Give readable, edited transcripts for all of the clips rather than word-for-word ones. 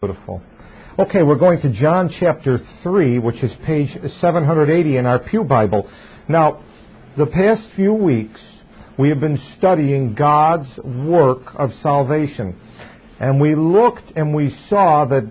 Beautiful. Okay, we're going to John chapter 3, which is page 780 in our Pew Bible. Now, the past few weeks, we have been studying God's work of salvation. And we looked and we saw that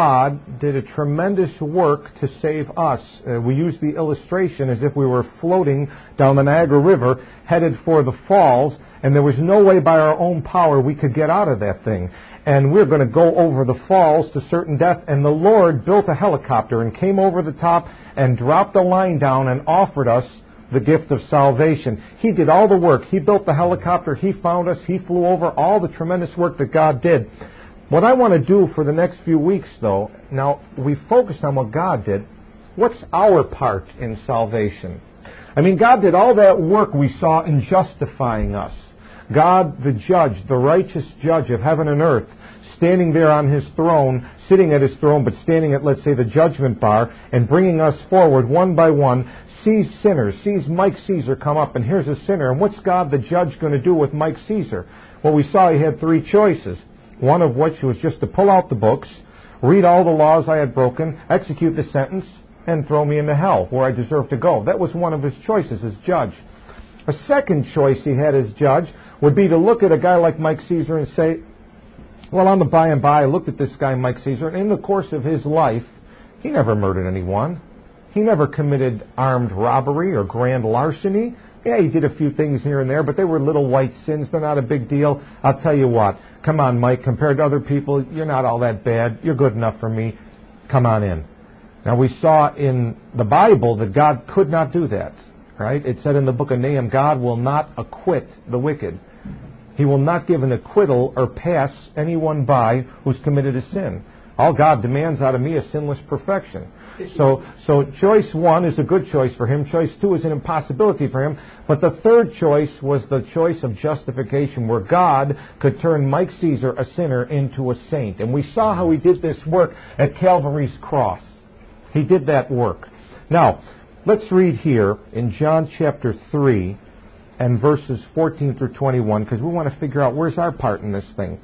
God did a tremendous work to save us. We used the illustration as if we were floating down the Niagara River, headed for the falls, and there was no way by our own power we could get out of that thing. And we're going to go over the falls to certain death, and the Lord built a helicopter and came over the top and dropped a line down and offered us the gift of salvation. He did all the work. He built the helicopter. He found us. He flew over all the tremendous work that God did. What I want to do for the next few weeks, though, now we focused on what God did. What's our part in salvation? I mean, God did all that work we saw in justifying us. God, the judge, the righteous judge of heaven and earth, standing there on his throne, sitting at his throne, but standing at, let's say, the judgment bar, and bringing us forward one by one, sees sinners, sees Mike Caesar come up, and here's a sinner. And what's God, the judge, going to do with Mike Caesar? Well, we saw he had three choices, one of which was just to pull out the books, read all the laws I had broken, execute the sentence, and throw me into hell, where I deserve to go. That was one of his choices as judge. A second choice he had as judge would be to look at a guy like Mike Caesar and say, well, on the by and by, I looked at this guy, Mike Caesar, and in the course of his life, he never murdered anyone. He never committed armed robbery or grand larceny. Yeah, he did a few things here and there, but they were little white sins. They're not a big deal. I'll tell you what. Come on, Mike, compared to other people, you're not all that bad. You're good enough for me. Come on in. Now, we saw in the Bible that God could not do that, right? It said in the book of Nahum, God will not acquit the wicked. He will not give an acquittal or pass anyone by who's committed a sin. All God demands out of me is sinless perfection. So choice one is a good choice for him. Choice two is an impossibility for him. But the third choice was the choice of justification, where God could turn Mike Caesar, a sinner, into a saint. And we saw how he did this work at Calvary's cross. He did that work. Now, let's read here in John chapter 3 and verses 14 through 21, because we want to figure out where's our part in this thing.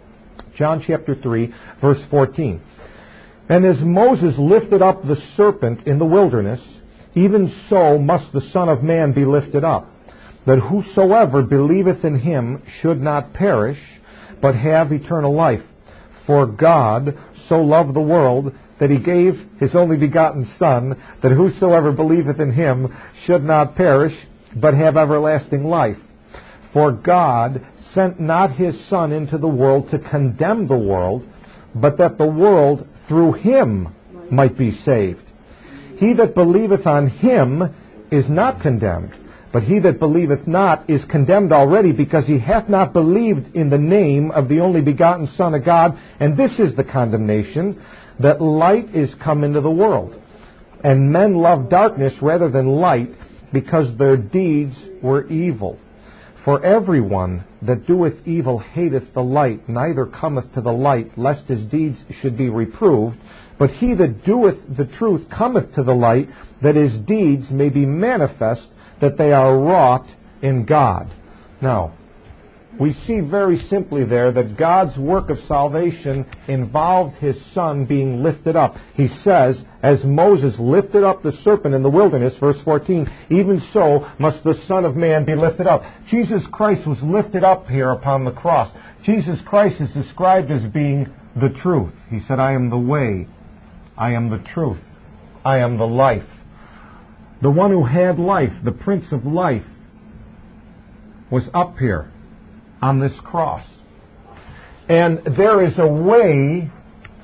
John chapter 3, verse 14. And as Moses lifted up the serpent in the wilderness, even so must the Son of Man be lifted up, that whosoever believeth in him should not perish, but have eternal life. For God so loved the world that he gave his only begotten Son, that whosoever believeth in him should not perish, but have everlasting life. For God sent not his Son into the world to condemn the world, but that the world through him might be saved. He that believeth on him is not condemned, but he that believeth not is condemned already, because he hath not believed in the name of the only begotten Son of God. And this is the condemnation, that light is come into the world, and men love darkness rather than light, because their deeds were evil. For everyone that doeth evil hateth the light, neither cometh to the light, lest his deeds should be reproved. But he that doeth the truth cometh to the light, that his deeds may be manifest, that they are wrought in God. Now, we see very simply there that God's work of salvation involved his Son being lifted up. He says, as Moses lifted up the serpent in the wilderness, verse 14, even so must the Son of Man be lifted up. Jesus Christ was lifted up here upon the cross. Jesus Christ is described as being the truth. He said, I am the way, I am the truth, I am the life. The one who had life, the Prince of Life, was up here on this cross. And there is a way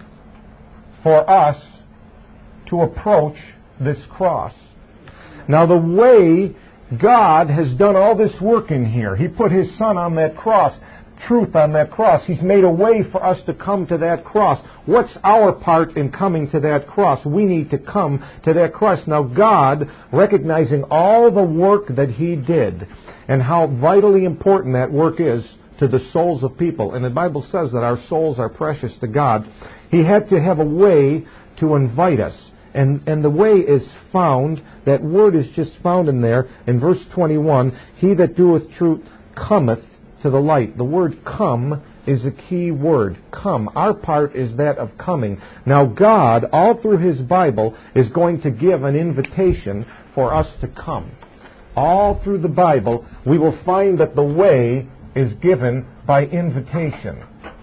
for us to approach this cross. Now, the way God has done all this work in here, he put his Son on that cross, truth on that cross. He's made a way for us to come to that cross. What's our part in coming to that cross? We need to come to that cross. Now, God, recognizing all the work that he did, and how vitally important that work is to the souls of people. And the Bible says that our souls are precious to God. He had to have a way to invite us. And the way is found, that word is just found in there, in verse 21, he that doeth truth cometh to the light. The word come is a key word. Come. Our part is that of coming. Now God, all through His Bible, is going to give an invitation for us to come. All through the Bible, we will find that the way is given by invitation.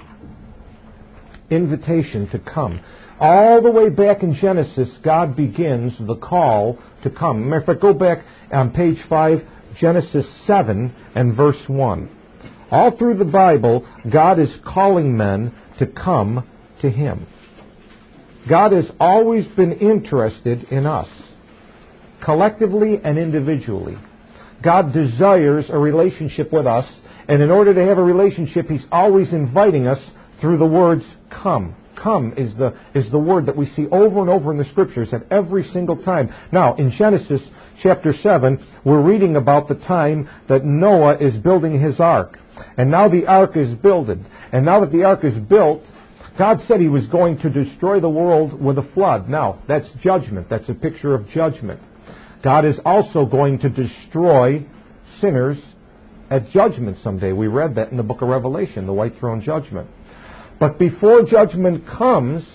Invitation to come. All the way back in Genesis, God begins the call to come. Matter of fact, go back on page 5, Genesis 7 and verse 1. All through the Bible, God is calling men to come to Him. God has always been interested in us, collectively and individually. God desires a relationship with us, and in order to have a relationship, He's always inviting us through the words, come. Come is the word that we see over and over in the Scriptures at every single time. Now, in Genesis chapter 7, we're reading about the time that Noah is building his ark. And now the ark is builded. And now that the ark is built, God said He was going to destroy the world with a flood. Now, that's judgment. That's a picture of judgment. God is also going to destroy sinners at judgment someday. We read that in the book of Revelation, the white throne judgment. But before judgment comes,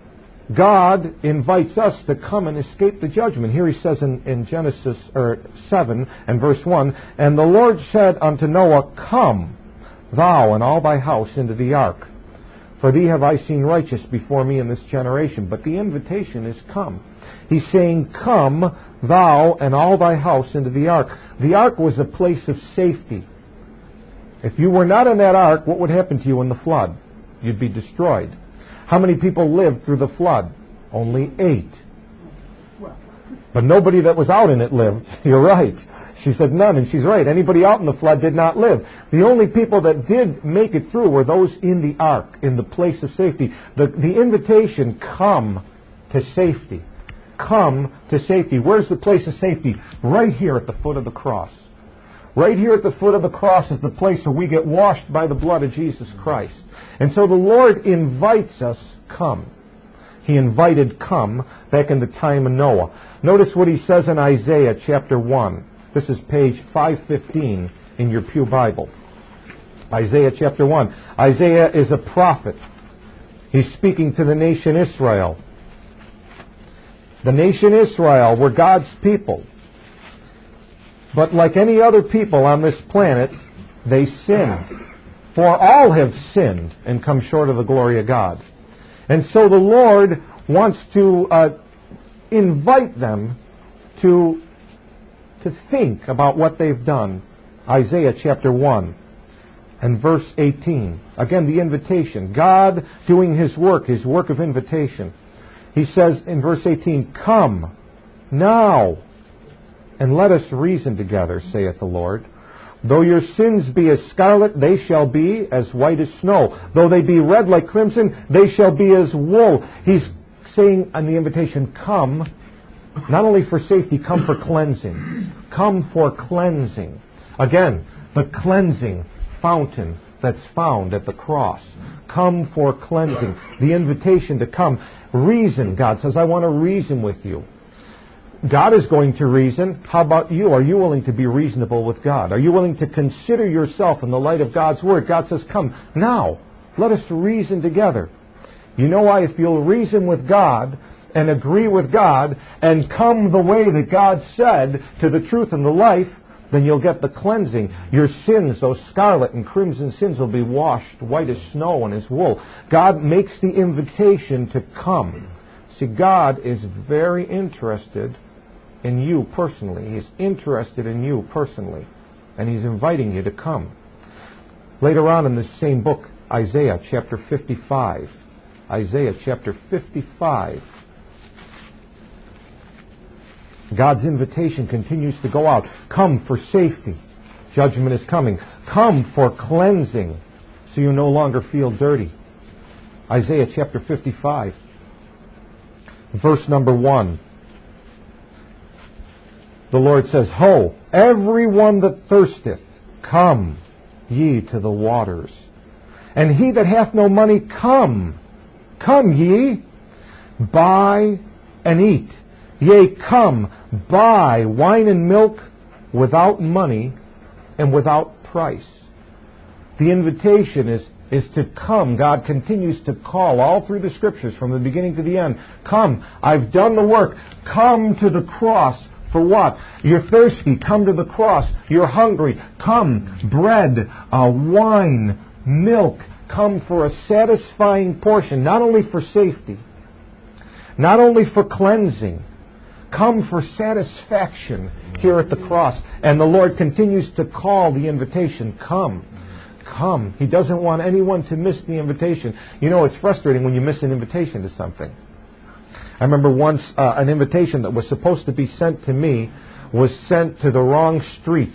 God invites us to come and escape the judgment. Here He says in Genesis 7 and verse 1, "And the Lord said unto Noah, Come, thou and all thy house into the ark. For thee have I seen righteous before me in this generation." But the invitation is come. He's saying, "Come, thou and all thy house into the ark." The ark was a place of safety. If you were not in that ark, what would happen to you in the flood? You'd be destroyed. How many people lived through the flood? Only 8. But nobody that was out in it lived. You're right. She said none, and she's right. Anybody out in the flood did not live. The only people that did make it through were those in the ark, in the place of safety. The invitation, come to safety. Come to safety. Where's the place of safety? Right here at the foot of the cross. Right here at the foot of the cross is the place where we get washed by the blood of Jesus Christ. And so the Lord invites us, come. He invited come back in the time of Noah. Notice what He says in Isaiah chapter 1. This is page 515 in your Pew Bible. Isaiah chapter 1. Isaiah is a prophet. He's speaking to the nation Israel. The nation Israel were God's people. But like any other people on this planet, they sinned. For all have sinned and come short of the glory of God. And so the Lord wants to invite them to think about what they've done. Isaiah chapter 1 and verse 18. Again, the invitation. God doing His work of invitation. He says in verse 18, "Come now, and let us reason together, saith the Lord. Though your sins be as scarlet, they shall be as white as snow. Though they be red like crimson, they shall be as wool." He's saying on the invitation, come, not only for safety, come for cleansing. Come for cleansing. Again, the cleansing fountain that's found at the cross. Come for cleansing. The invitation to come. Reason. God says, I want to reason with you. God is going to reason. How about you? Are you willing to be reasonable with God? Are you willing to consider yourself in the light of God's Word? God says, come now, let us reason together. You know why? If you'll reason with God and agree with God and come the way that God said to the truth and the life, then you'll get the cleansing. Your sins, those scarlet and crimson sins, will be washed white as snow and as wool. God makes the invitation to come. See, God is very interested in you personally. He's interested in you personally. And He's inviting you to come. Later on in this same book, Isaiah chapter 55. Isaiah chapter 55. God's invitation continues to go out. Come for safety. Judgment is coming. Come for cleansing, so you no longer feel dirty. Isaiah chapter 55. Verse number 1. The Lord says, Ho, every one that thirsteth, come ye to the waters. And he that hath no money, come ye, buy and eat. Yea, come, buy wine and milk without money and without price. The invitation is, is to come. God continues to call all through the Scriptures from the beginning to the end. Come, I've done the work. Come to the cross. For what? You're thirsty. Come to the cross. You're hungry. Come. Bread, wine, milk. Come for a satisfying portion, not only for safety, not only for cleansing. Come for satisfaction here at the cross. And the Lord continues to call the invitation. Come. Come. He doesn't want anyone to miss the invitation. You know, it's frustrating when you miss an invitation to something. I remember once an invitation that was supposed to be sent to me was sent to the wrong street.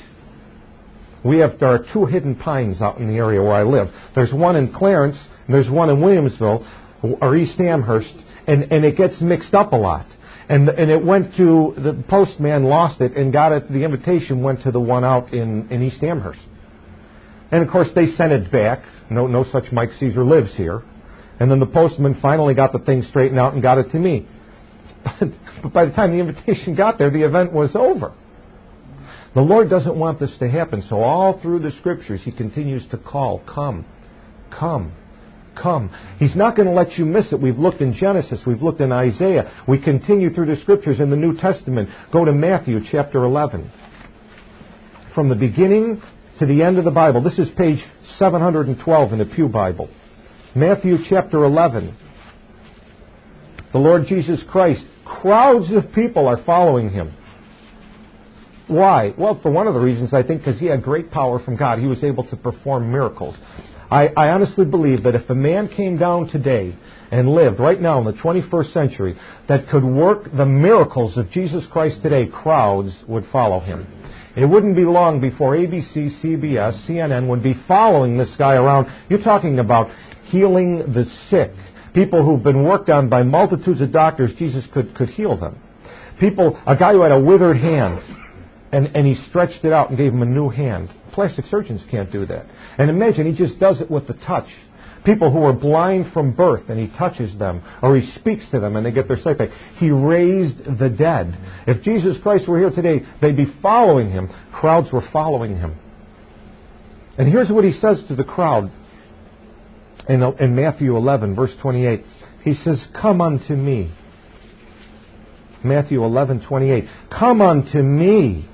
There are 2 hidden pines out in the area where I live. There's one in Clarence, and there's one in Williamsville, or East Amherst, and it gets mixed up a lot. And it went to, the postman lost it and got it, the invitation went to the one out in East Amherst. And of course they sent it back. No such Mike Caesar lives here. And then the postman finally got the thing straightened out and got it to me. But by the time the invitation got there, the event was over. The Lord doesn't want this to happen. So all through the Scriptures, He continues to call, come, come, come. He's not going to let you miss it. We've looked in Genesis. We've looked in Isaiah. We continue through the Scriptures in the New Testament. Go to Matthew chapter 11. From the beginning to the end of the Bible. This is page 712 in the Pew Bible. Matthew chapter 11. The Lord Jesus Christ, crowds of people are following Him. Why? Well, for one of the reasons, I think, because He had great power from God. He was able to perform miracles. I honestly believe that if a man came down today and lived right now in the 21st century that could work the miracles of Jesus Christ today, crowds would follow Him. It wouldn't be long before ABC, CBS, CNN would be following this guy around. You're talking about healing the sick. People who've been worked on by multitudes of doctors, Jesus could heal them. A guy who had a withered hand, and He stretched it out and gave him a new hand. Plastic surgeons can't do that. And imagine, He just does it with the touch. People who are blind from birth, and He touches them, or He speaks to them and they get their sight back. He raised the dead. If Jesus Christ were here today, they'd be following Him. Crowds were following Him. And here's what He says to the crowd in Matthew 11, verse 28. He says, come unto me. Matthew 11:28. Come unto me,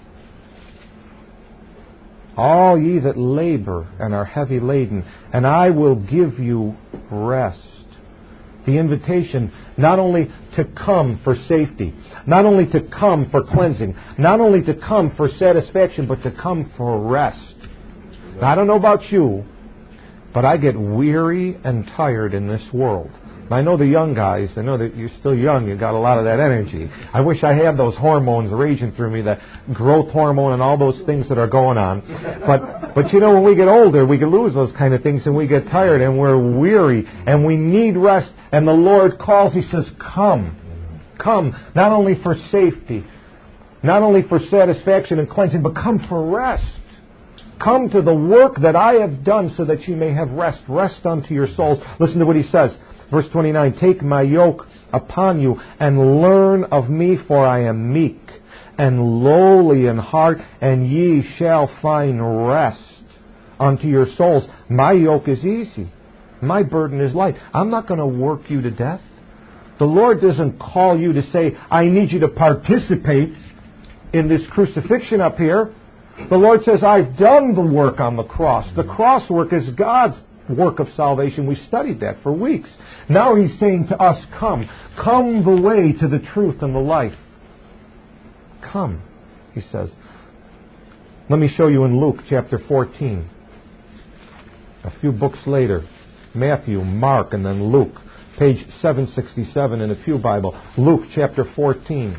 all ye that labor and are heavy laden, and I will give you rest. The invitation not only to come for safety, not only to come for cleansing, not only to come for satisfaction, but to come for rest. Now, I don't know about you, but I get weary and tired in this world. I know the young guys, I know that you're still young, you've got a lot of that energy. I wish I had those hormones raging through me, the growth hormone and all those things that are going on. But you know, when we get older, we can lose those kind of things and we get tired and we're weary and we need rest. And the Lord calls, He says, come. Come, not only for safety, not only for satisfaction and cleansing, but come for rest. Come to the work that I have done so that you may have rest. Rest unto your souls. Listen to what He says. Verse 29, take my yoke upon you and learn of me, for I am meek and lowly in heart, and ye shall find rest unto your souls. My yoke is easy. My burden is light. I'm not going to work you to death. The Lord doesn't call you to say, I need you to participate in this crucifixion up here. The Lord says, I've done the work on the cross. The cross work is God's work of salvation. We studied that for weeks. Now He's saying to us, come. Come the way to the truth and the life. Come, He says. Let me show you in Luke chapter 14. A few books later. Matthew, Mark, and then Luke. Page 767 in the Pew Bible. Luke chapter 14.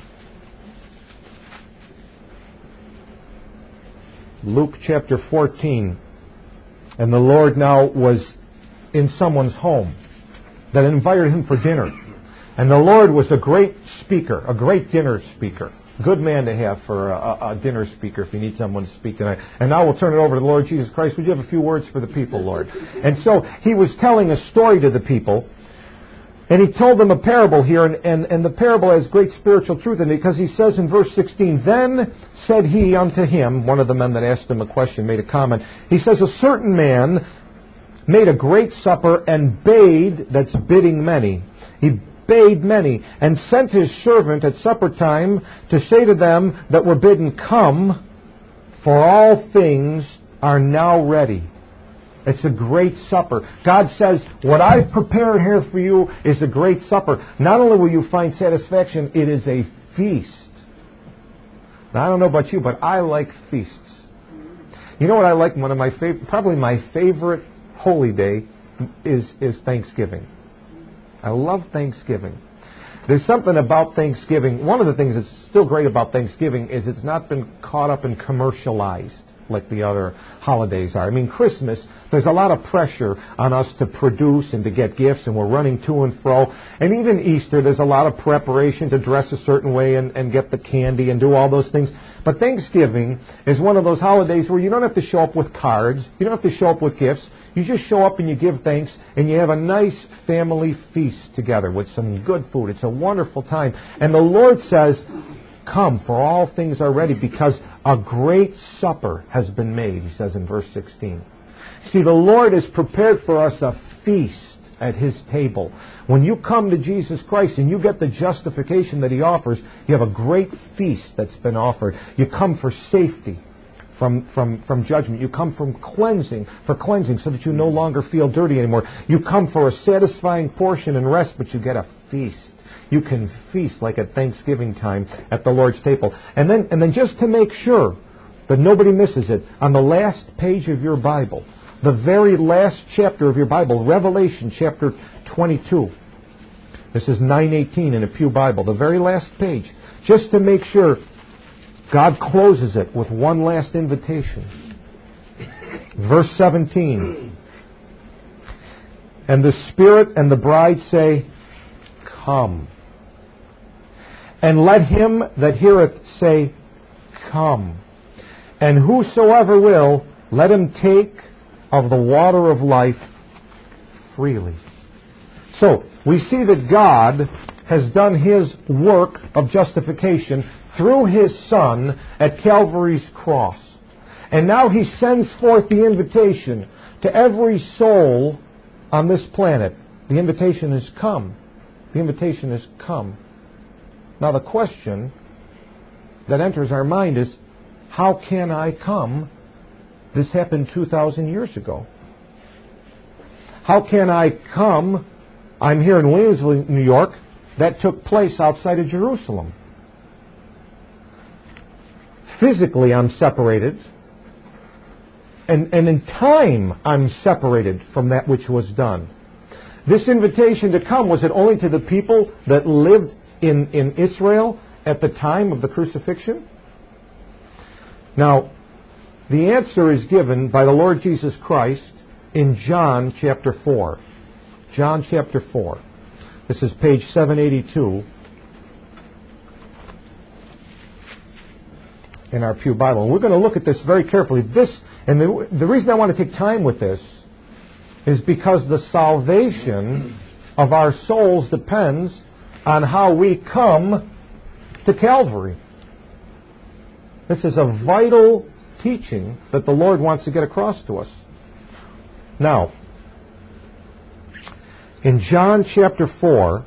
Luke chapter 14. And the Lord now was in someone's home that invited Him for dinner. And the Lord was a great speaker, a great dinner speaker. Good man to have for a dinner speaker if you need someone to speak tonight. And now we'll turn it over to the Lord Jesus Christ. Would you have a few words for the people, Lord? And so He was telling a story to the people. And He told them a parable here, and the parable has great spiritual truth in it, because He says in verse 16, then said He unto him, one of the men that asked Him a question made a comment, He says, a certain man made a great supper and bade, that's bidding many. He bade many, and sent his servant at supper time to say to them that were bidden, Come, for all things are now ready. It's a great supper. God says, what I've prepared here for you is a great supper. Not only will you find satisfaction, it is a feast. Now, I don't know about you, but I like feasts. You know what I like? One of my probably my favorite holy day is Thanksgiving. I love Thanksgiving. There's something about Thanksgiving. One of the things that's still great about Thanksgiving is it's not been caught up and commercialized like the other holidays are. I mean, Christmas, there's a lot of pressure on us to produce and to get gifts, and we're running to and fro. And even Easter, there's a lot of preparation to dress a certain way and get the candy and do all those things. But Thanksgiving is one of those holidays where you don't have to show up with cards. You don't have to show up with gifts. You just show up and you give thanks, and you have a nice family feast together with some good food. It's a wonderful time. And the Lord says, Come, for all things are ready, because a great supper has been made, he says in verse 16. See, the Lord has prepared for us a feast at his table. When you come to Jesus Christ and you get the justification that he offers, you have a great feast that's been offered. You come for safety from judgment. You come for cleansing so that you no longer feel dirty anymore. You come for a satisfying portion and rest, but you get a feast. You can feast like at Thanksgiving time at the Lord's table. And then just to make sure that nobody misses it, on the last page of your Bible, the very last chapter of your Bible, Revelation chapter 22. This is 918 in a Pew Bible, the very last page. Just to make sure, God closes it with one last invitation. Verse 17. And the Spirit and the bride say, Come. And let him that heareth say, Come. And whosoever will, let him take of the water of life freely. So, we see that God has done his work of justification through his Son at Calvary's cross. And now he sends forth the invitation to every soul on this planet. The invitation is come. The invitation is come. Now the question that enters our mind is, how can I come? This happened 2,000 years ago. How can I come? I'm here in Williamsville, New York. That took place outside of Jerusalem. Physically, I'm separated. And in time, I'm separated from that which was done. This invitation to come, was it only to the people that lived in Israel at the time of the crucifixion? Now, the answer is given by the Lord Jesus Christ in John chapter 4. John chapter 4. This is page 782 in our Pew Bible. And we're going to look at this very carefully. The reason I want to take time with this is because the salvation of our souls depends on how we come to Calvary. This is a vital teaching that the Lord wants to get across to us. Now, in John chapter 4,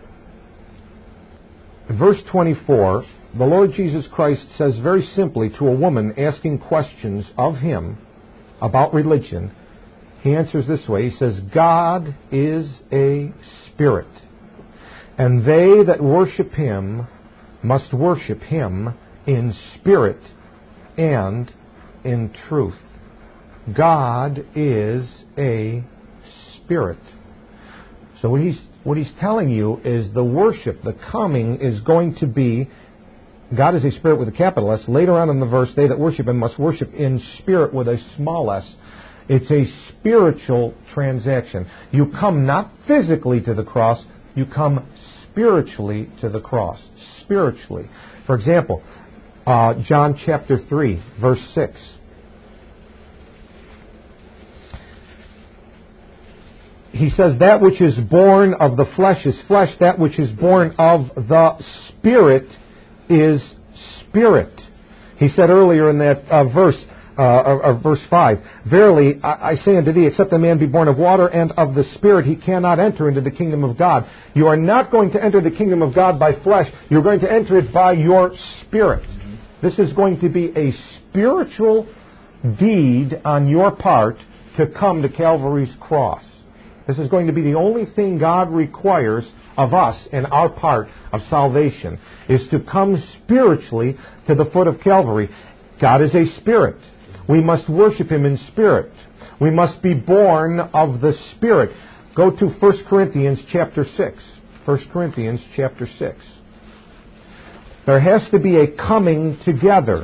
verse 24, the Lord Jesus Christ says very simply to a woman asking questions of him about religion, he answers this way. He says, God is a spirit, and they that worship him must worship him in spirit and in truth. God is a spirit. So what he's telling you is the worship, the coming is going to be, God is a spirit with a capital S. Later on in the verse, they that worship him must worship in spirit with a small s. It's a spiritual transaction. You come not physically to the cross, you come spiritually to the cross. Spiritually. For example, John chapter 3, verse 6. He says, that which is born of the flesh is flesh, that which is born of the Spirit is spirit. He said earlier in that verse, verse 5. Verily, I say unto thee, except a man be born of water and of the Spirit, he cannot enter into the kingdom of God. You are not going to enter the kingdom of God by flesh. You're going to enter it by your spirit. This is going to be a spiritual deed on your part to come to Calvary's cross. This is going to be the only thing God requires of us in our part of salvation, is to come spiritually to the foot of Calvary. God is a spirit. We must worship Him in spirit. We must be born of the Spirit. Go to 1 Corinthians chapter 6. 1 Corinthians chapter 6. There has to be a coming together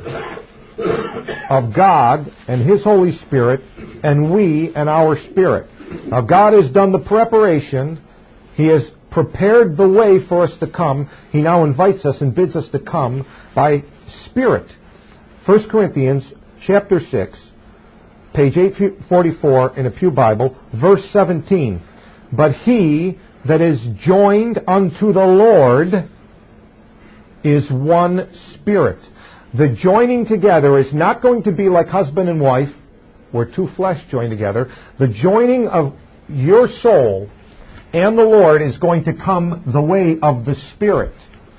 of God and His Holy Spirit and we and our spirit. Now God has done the preparation. He has prepared the way for us to come. He now invites us and bids us to come by Spirit. 1 Corinthians chapter 6, page 844 in a Pew Bible, verse 17. But he that is joined unto the Lord is one spirit. The joining together is not going to be like husband and wife, where two flesh join together. The joining of your soul and the Lord is going to come the way of the Spirit.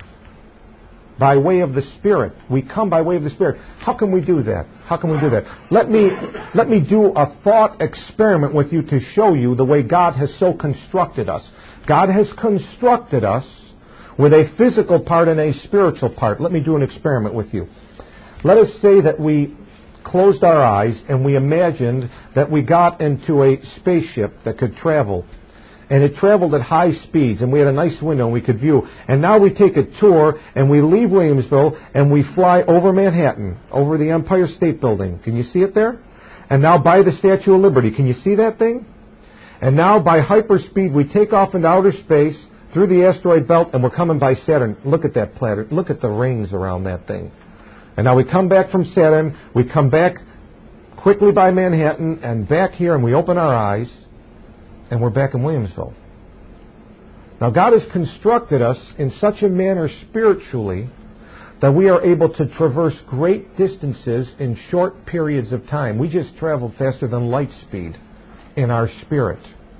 By way of the Spirit. We come by way of the Spirit. How can we do that? How can we do that? Let me do a thought experiment with you to show you the way God has so constructed us. God has constructed us with a physical part and a spiritual part. Let me do an experiment with you. Let us say that we closed our eyes and we imagined that we got into a spaceship that could travel. And it traveled at high speeds, and we had a nice window and we could view. And now we take a tour and we leave Williamsville and we fly over Manhattan, over the Empire State Building. Can you see it there? And now by the Statue of Liberty. Can you see that thing? And now by hyperspeed we take off into outer space through the asteroid belt and we're coming by Saturn. Look at that planet. Look at the rings around that thing. And now we come back from Saturn. We come back quickly by Manhattan and back here and we open our eyes. And we're back in Williamsville. Now God has constructed us in such a manner spiritually that we are able to traverse great distances in short periods of time. We just traveled faster than light speed in our spirit.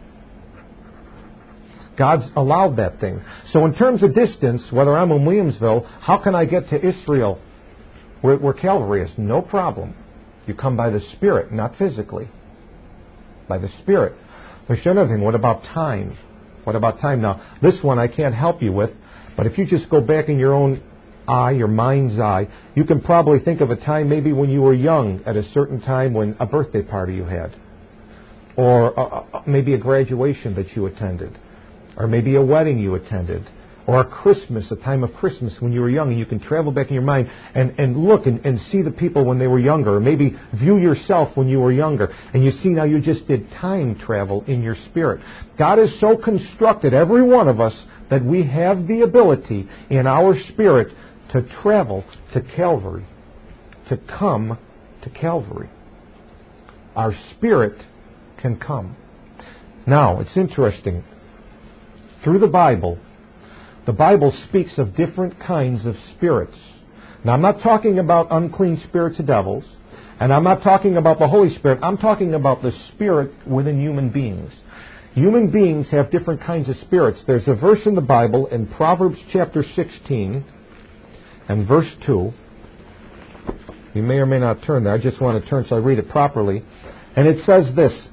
God's allowed that thing. So in terms of distance, whether I'm in Williamsville, how can I get to Israel where Calvary is? No problem. You come by the Spirit, not physically. By the Spirit. There's another thing. What about time? What about time? Now, this one I can't help you with, but if you just go back in your own eye, your mind's eye, you can probably think of a time maybe when you were young, at a certain time when a birthday party you had, or maybe a graduation that you attended, or maybe a wedding you attended, or a Christmas, a time of Christmas when you were young, and you can travel back in your mind and look and see the people when they were younger, or maybe view yourself when you were younger, and you see now you just did time travel in your spirit. God has so constructed every one of us that we have the ability in our spirit to travel to Calvary, to come to Calvary. Our spirit can come. Now, it's interesting. Through the Bible speaks of different kinds of spirits. Now, I'm not talking about unclean spirits of devils, and I'm not talking about the Holy Spirit. I'm talking about the spirit within human beings. Human beings have different kinds of spirits. There's a verse in the Bible in Proverbs chapter 16 and verse 2. You may or may not turn there. I just want to turn so I read it properly. And it says this: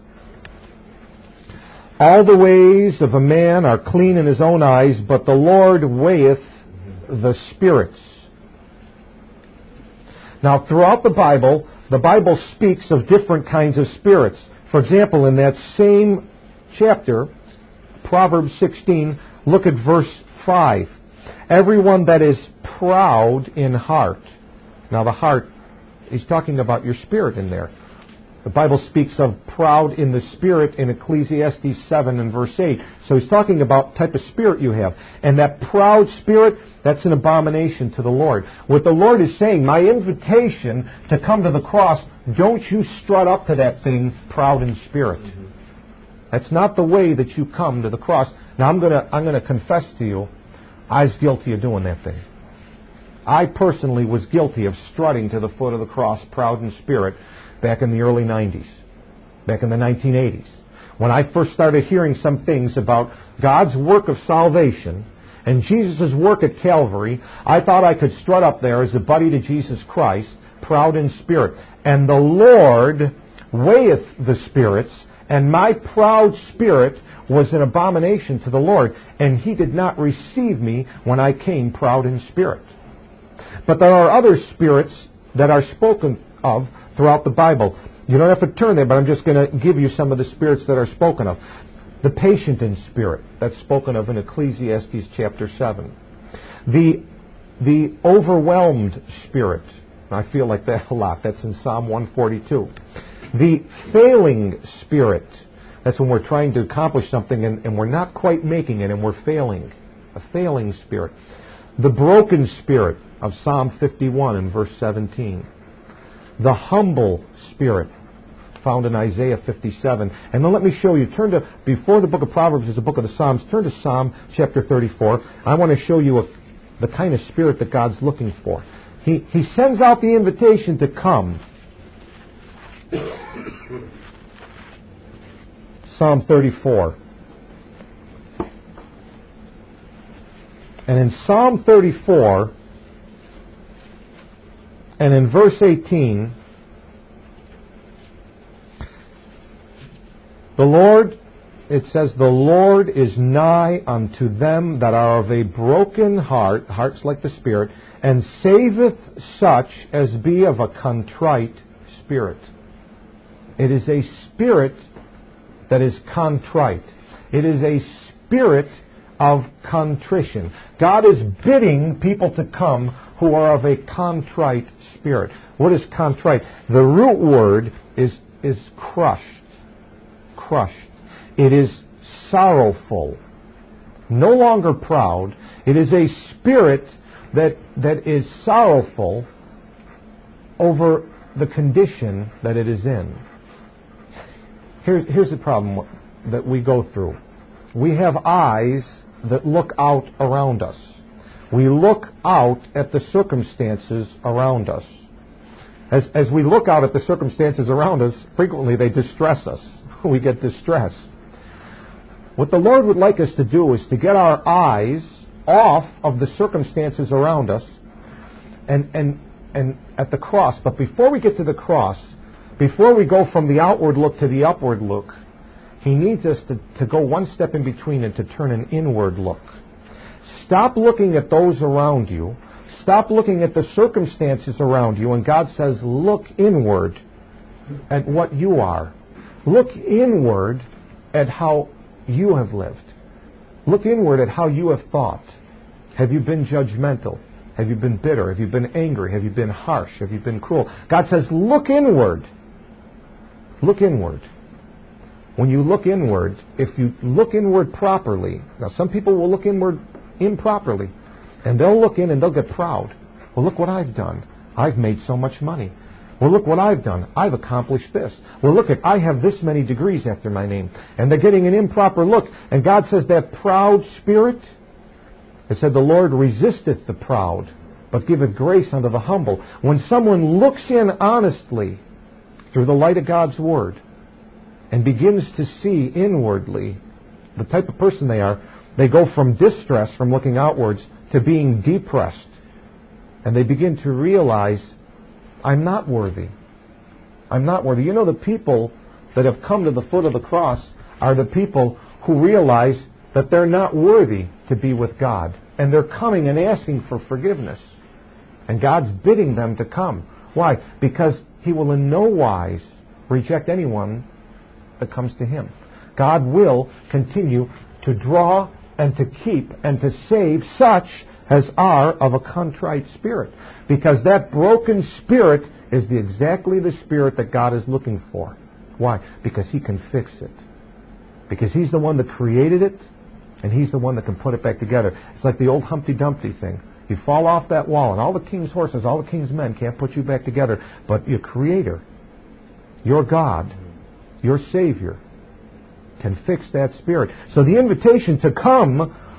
all the ways of a man are clean in his own eyes, but the Lord weigheth the spirits. Now, throughout the Bible speaks of different kinds of spirits. For example, in that same chapter, Proverbs 16, look at verse 5. Everyone that is proud in heart. Now, the heart, he's talking about your spirit in there. The Bible speaks of proud in the spirit in Ecclesiastes 7 and verse 8. So he's talking about type of spirit you have. And that proud spirit, that's an abomination to the Lord. What the Lord is saying, my invitation to come to the cross, don't you strut up to that thing proud in spirit. That's not the way that you come to the cross. Now I'm going to confess to you, I was guilty of doing that thing. I personally was guilty of strutting to the foot of the cross, proud in spirit, back in the early 90s, back in the 1980s. When I first started hearing some things about God's work of salvation and Jesus' work at Calvary, I thought I could strut up there as a buddy to Jesus Christ, proud in spirit. And the Lord weigheth the spirits, and my proud spirit was an abomination to the Lord, and He did not receive me when I came proud in spirit. But there are other spirits that are spoken of throughout the Bible. You don't have to turn there, but I'm just going to give you some of the spirits that are spoken of. The patient in spirit, that's spoken of in Ecclesiastes chapter 7. The overwhelmed spirit, I feel like that a lot. That's in Psalm 142. The failing spirit, that's when we're trying to accomplish something and we're not quite making it and we're failing. A failing spirit. The broken spirit of Psalm 51 and verse 17. The humble spirit found in Isaiah 57. And then let me show you, before the book of Proverbs is the book of the Psalms, turn to Psalm chapter 34. I want to show you the kind of spirit that God's looking for. He sends out the invitation to come. Psalm 34. And in Psalm 34, and in verse 18, it says, the Lord is nigh unto them that are of a broken heart, hearts like the spirit, and saveth such as be of a contrite spirit. It is a spirit that is contrite. It is a spirit of contrition. God is bidding people to come who are of a contrite spirit. What is contrite? The root word is crushed. Crushed. It is sorrowful. No longer proud. It is a spirit that is sorrowful over the condition that it is in. Here's the problem that we go through. We have eyes that look out around us. We look out at the circumstances around us. As we look out at the circumstances around us, frequently they distress us. We get distressed. What the Lord would like us to do is to get our eyes off of the circumstances around us and at the cross. But before we get to the cross, before we go from the outward look to the upward look, He needs us to go one step in between and to turn an inward look. Stop looking at those around you. Stop looking at the circumstances around you. And God says, look inward at what you are. Look inward at how you have lived. Look inward at how you have thought. Have you been judgmental? Have you been bitter? Have you been angry? Have you been harsh? Have you been cruel? God says, look inward. Look inward. When you look inward, if you look inward properly, now some people will look inward improperly, and they'll look in and they'll get proud. Well, look what I've done. I've made so much money. Well, look what I've done. I've accomplished this. Well, look I have this many degrees after my name. And they're getting an improper look. And God says that proud spirit, it said the Lord resisteth the proud, but giveth grace unto the humble. When someone looks in honestly through the light of God's Word and begins to see inwardly the type of person they are, they go from distress, from looking outwards, to being depressed. And they begin to realize, I'm not worthy. I'm not worthy. You know, the people that have come to the foot of the cross are the people who realize that they're not worthy to be with God. And they're coming and asking for forgiveness. And God's bidding them to come. Why? Because He will in no wise reject anyone that comes to Him. God will continue to draw and to keep and to save such as are of a contrite spirit. Because that broken spirit is exactly the spirit that God is looking for. Why? Because He can fix it. Because He's the one that created it, and He's the one that can put it back together. It's like the old Humpty Dumpty thing. You fall off that wall, and all the king's horses, all the king's men can't put you back together. But your Creator, your God, your Savior, can fix that spirit. So the invitation to come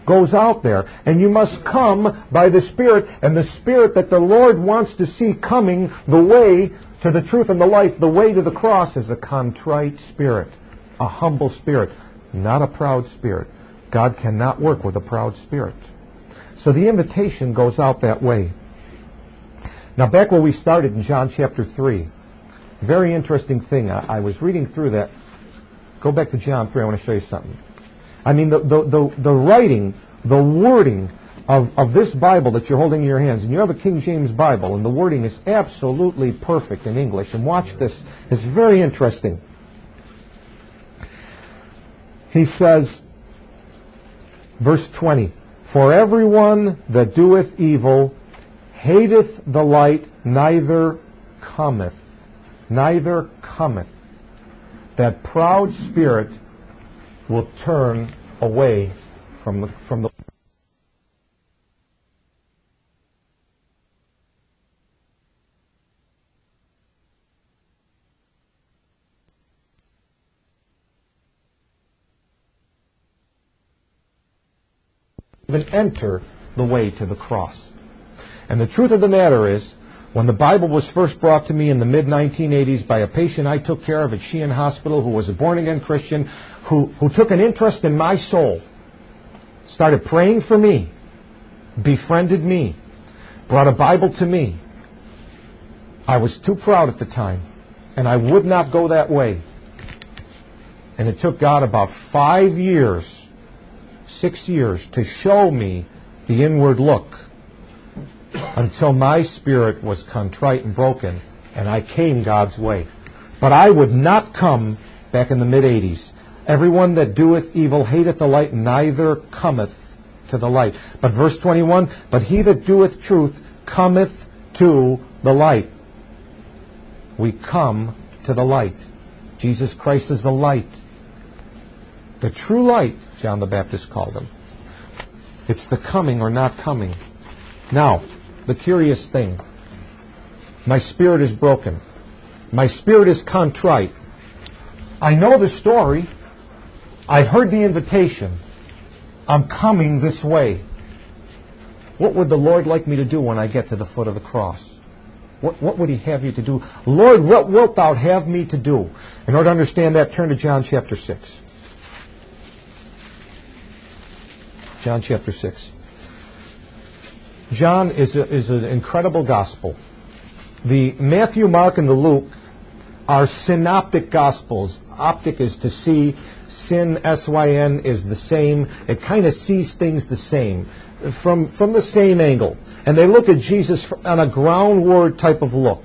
goes out there. And you must come by the Spirit, and the Spirit that the Lord wants to see coming the way to the truth and the life, the way to the cross, is a contrite spirit, a humble spirit, not a proud spirit. God cannot work with a proud spirit. So the invitation goes out that way. Now back where we started in John chapter 3, very interesting thing. I was reading through that. Go back to John 3. I want to show you something. I mean, the writing, the wording of this Bible that you're holding in your hands, and you have a King James Bible, and the wording is absolutely perfect in English. And watch this. It's very interesting. He says, verse 20, "For everyone that doeth evil hateth the light, neither cometh." Neither cometh. That proud spirit will turn away from the even enter the way to the cross. And the truth of the matter is, when the Bible was first brought to me in the mid-1980s by a patient I took care of at Sheehan Hospital who was a born-again Christian who took an interest in my soul, started praying for me, befriended me, brought a Bible to me, I was too proud at the time, and I would not go that way. And it took God about 5 years, 6 years, to show me the inward look, until my spirit was contrite and broken, and I came God's way. But I would not come back in the mid-80s. Everyone that doeth evil hateth the light, neither cometh to the light. But verse 21, "But he that doeth truth cometh to the light." We come to the light. Jesus Christ is the light. The true light, John the Baptist called him. It's the coming or not coming. Now, the curious thing. My spirit is broken. My spirit is contrite. I know the story. I've heard the invitation. I'm coming this way. What would the Lord like me to do when I get to the foot of the cross? What would He have you to do? Lord, what wilt Thou have me to do? In order to understand that, turn to John chapter 6. John chapter 6. John is an incredible gospel. The Matthew, Mark, and the Luke are synoptic gospels. Optic is to see. Syn, S-Y-N, is the same. It kind of sees things the same, from the same angle. And they look at Jesus on a groundward type of look.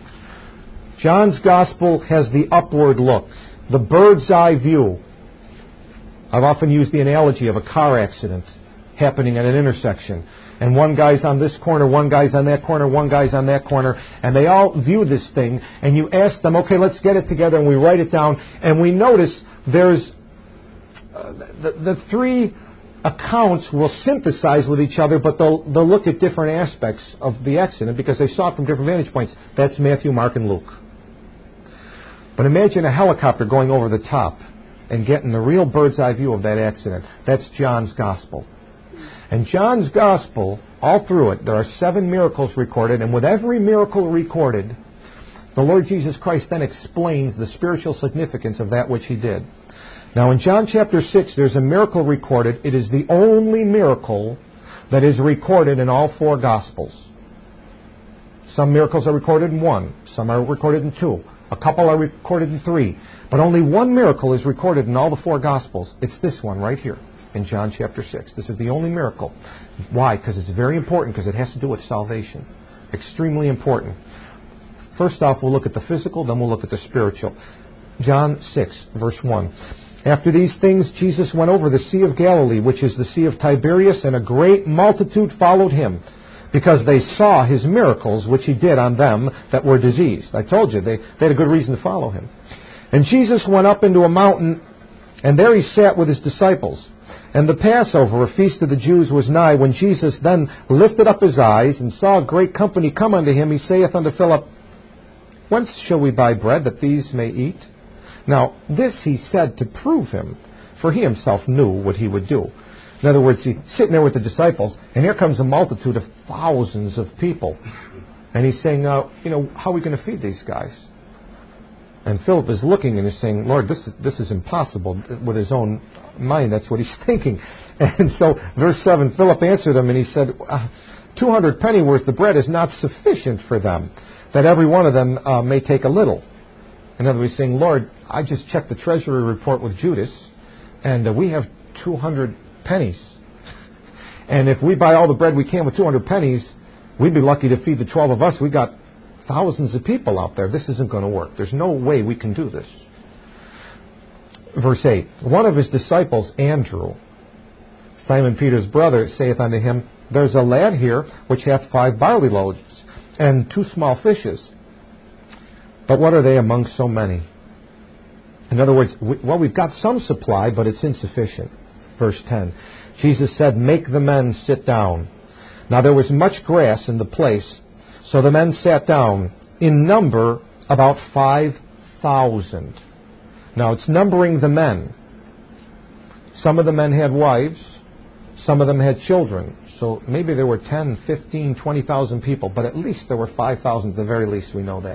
John's gospel has the upward look, the bird's eye view. I've often used the analogy of a car accident happening at an intersection. And one guy's on this corner, one guy's on that corner, one guy's on that corner, and they all view this thing, and you ask them, okay, let's get it together, and we write it down, and we notice there's the three accounts will synthesize with each other, but they'll look at different aspects of the accident because they saw it from different vantage points. That's Matthew, Mark, and Luke. But imagine a helicopter going over the top and getting the real bird's eye view of that accident. That's John's gospel. And John's gospel, all through it, there are 7 miracles recorded, and with every miracle recorded, the Lord Jesus Christ then explains the spiritual significance of that which He did. Now in John chapter 6, there's a miracle recorded. It is the only miracle that is recorded in all 4 gospels. Some miracles are recorded in 1. Some are recorded in 2. A couple are recorded in 3. But only one miracle is recorded in all the 4 gospels. It's this one right here in John chapter 6. This is the only miracle. Why? Because it's very important, because it has to do with salvation. Extremely important. First off, we'll look at the physical, then we'll look at the spiritual. John 6, verse 1. After these things, Jesus went over the Sea of Galilee, which is the Sea of Tiberias, and a great multitude followed Him, because they saw His miracles, which He did on them that were diseased. I told you, they had a good reason to follow Him. And Jesus went up into a mountain, and there He sat with His disciples. And the Passover, a feast of the Jews, was nigh. When Jesus then lifted up His eyes, and saw a great company come unto Him, He saith unto Philip, Whence shall we buy bread, that these may eat? Now, this He said to prove Him, for He Himself knew what He would do. In other words, he's sitting there with the disciples, and here comes a multitude of thousands of people. And he's saying, how are we going to feed these guys? And Philip is looking and is saying, Lord, this is impossible. With his own mind, that's what he's thinking. And so, verse 7, Philip answered him, and he said, 200 pennyworth of bread is not sufficient for them, that every one of them may take a little. In other words, saying, Lord, I just checked the treasury report with Judas, and we have 200 pennies. And if we buy all the bread we can with 200 pennies, we'd be lucky to feed the 12 of us. We got thousands of people out there. This isn't going to work. There's no way we can do this. Verse 8, one of his disciples, Andrew, Simon Peter's brother, saith unto him, there's a lad here which hath 5 barley loaves and 2 small fishes. But what are they among so many? In other words, we've got some supply, but it's insufficient. Verse 10, Jesus said, make the men sit down. Now there was much grass in the place, so the men sat down, in number about 5,000. Now it's numbering the men. Some of the men had wives, some of them had children. So maybe there were 10, 15, 20,000 people, but at least there were 5,000 at the very least, we know that.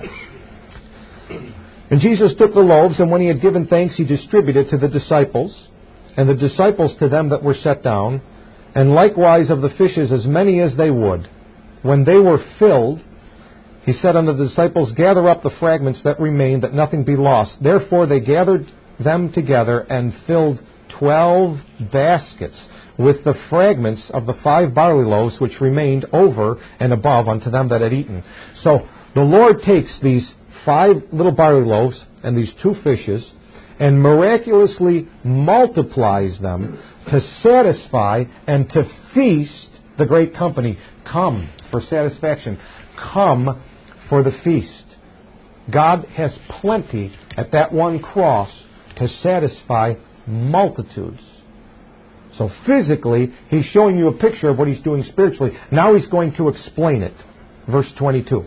And Jesus took the loaves, and when he had given thanks, he distributed to the disciples, and the disciples to them that were set down, and likewise of the fishes as many as they would. When they were filled, he said unto the disciples, gather up the fragments that remain, that nothing be lost. Therefore they gathered them together and filled 12 baskets with the fragments of the 5 barley loaves which remained over and above unto them that had eaten. So the Lord takes these 5 little barley loaves and these 2 fishes and miraculously multiplies them to satisfy and to feast the great company. Come for satisfaction. Come for the feast. God has plenty at that one cross to satisfy multitudes. So physically, he's showing you a picture of what he's doing spiritually. Now he's going to explain it. Verse 22.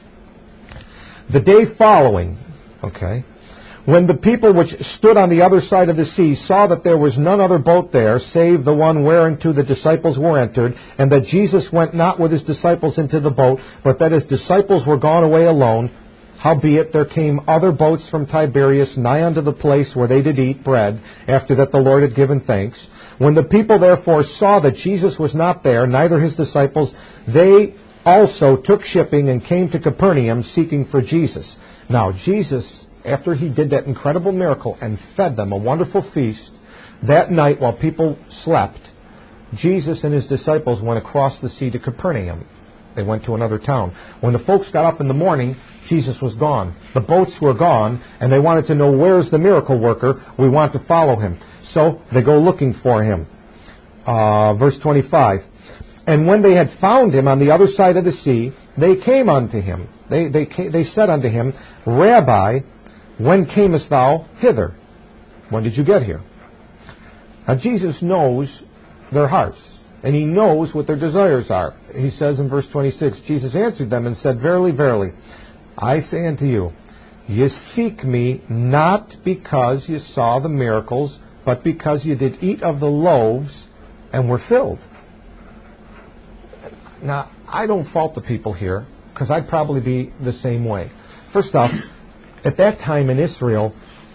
The day following, when the people which stood on the other side of the sea saw that there was none other boat there, save the one whereinto the disciples were entered, and that Jesus went not with his disciples into the boat, but that his disciples were gone away alone, howbeit there came other boats from Tiberias nigh unto the place where they did eat bread, after that the Lord had given thanks. When the people therefore saw that Jesus was not there, neither his disciples, they also took shipping and came to Capernaum seeking for Jesus. Now Jesus, after he did that incredible miracle and fed them a wonderful feast, that night while people slept, Jesus and his disciples went across the sea to Capernaum. They went to another town. When the folks got up in the morning, Jesus was gone. The boats were gone, and they wanted to know, where's the miracle worker? We want to follow him. So they go looking for him. Verse 25. And when they had found him on the other side of the sea, they came unto him. They said unto him, Rabbi, when camest thou hither? When did you get here? Now Jesus knows their hearts, and he knows what their desires are. He says in verse 26, Jesus answered them and said, Verily, verily, I say unto you, ye seek me not because ye saw the miracles, but because ye did eat of the loaves and were filled. Now, I don't fault the people here, because I'd probably be the same way. First off, at that time in Israel